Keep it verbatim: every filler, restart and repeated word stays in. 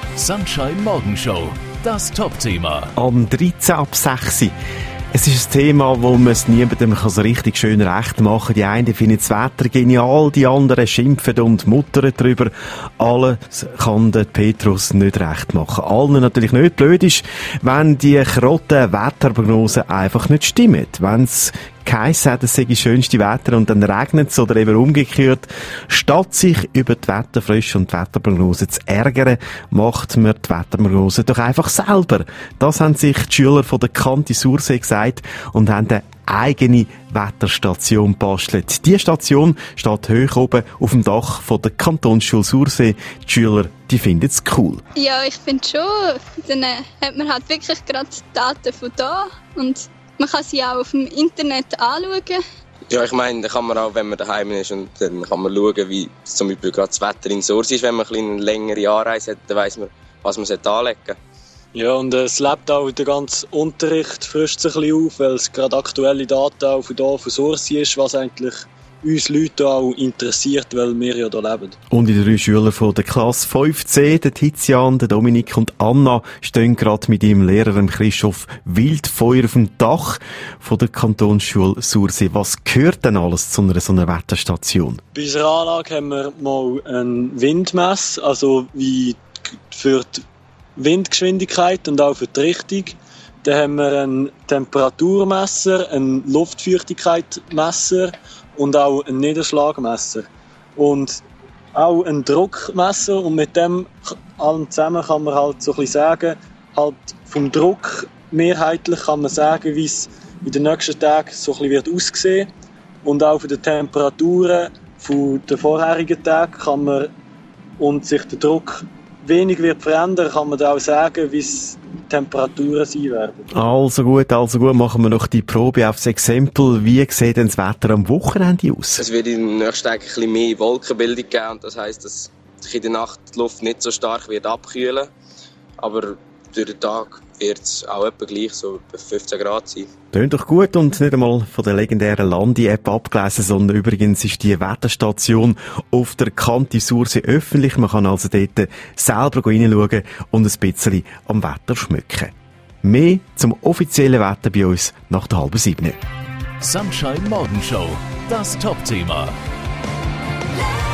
Sunshine Morgenshow, das Top-Thema. Am dreizehn ab sechs. Es ist ein Thema, wo man es niemandem so richtig schön recht machen kann. Die einen finden das Wetter genial, die anderen schimpfen und muttern drüber. Alles kann der Petrus nicht recht machen. Allen natürlich nicht. Blöd ist, wenn die krotten Wetterprognosen einfach nicht stimmen. Wenn es geheissen hat, es sei das schönste Wetter und dann regnet es oder eben umgekehrt. Statt sich über die Wetterfrösche und die Wetterprognose zu ärgern, macht man die Wetterprognose doch einfach selber. Das haben sich die Schüler von der Kante Sursee gesagt und haben eine eigene Wetterstation gebastelt. Diese Station steht hoch oben auf dem Dach von der Kantonsschule Sursee. Die Schüler, die finden es cool. Ja, ich finde schon. Dann äh, hat man halt wirklich gerade Daten von da und man kann sie auch auf dem Internet anschauen. Ja, ich meine, da kann man auch, wenn man daheim ist, und dann kann man schauen, wie zum Beispiel gerade das Wetter in Sursee ist. Wenn man ein eine längere Anreise hat, dann weiss man, was man anlegen sollte. Ja, und es lebt auch der ganze Unterricht, frischt sich ein bisschen auf, weil es gerade aktuelle Daten auch von hier von Sursee ist, was eigentlich uns Leute auch interessiert, weil wir ja hier leben. Und die drei Schüler von der Klasse fünf C, der Tizian, der Dominik und Anna, stehen gerade mit ihrem Lehrer Christoph Wildfeuer auf dem Dach von der Kantonsschule Sursee. Was gehört denn alles zu einer so einer Wetterstation? Bei unserer Anlage haben wir mal ein Windmess, also wie für die Windgeschwindigkeit und auch für die Richtung. Dann haben wir einen Temperaturmesser, einen Luftfeuchtigkeitsmesser und auch ein Niederschlagmesser. Und auch ein Druckmesser. Und mit dem allem zusammen kann man halt so ein bisschen sagen, halt vom Druck mehrheitlich kann man sagen, wie es in den nächsten Tagen so ein bisschen wird aussehen. Und auch von den Temperaturen von den vorherigen Tagen kann man, und sich der Druck wenig wird verändern, kann man da auch sagen, wie es Temperaturen sein werden. Also gut, also gut, machen wir noch die Probe aufs Exempel. Wie sieht denn das Wetter am Wochenende aus? Es wird in den nächsten Tagen ein bisschen mehr Wolkenbildung geben. Und das heisst, dass sich in der Nacht die Luft nicht so stark wird abkühlen. Aber durch den Tag wird es auch etwa gleich, so fünfzehn Grad sein. Tönt doch gut und nicht einmal von der legendären Landi-App abgelesen, sondern übrigens ist die Wetterstation auf der Kante Sursee öffentlich. Man kann also dort selber reinschauen und ein bisschen am Wetter schmücken. Mehr zum offiziellen Wetter bei uns nach der halben sieben. Sunshine Morgenshow, das Top-Thema.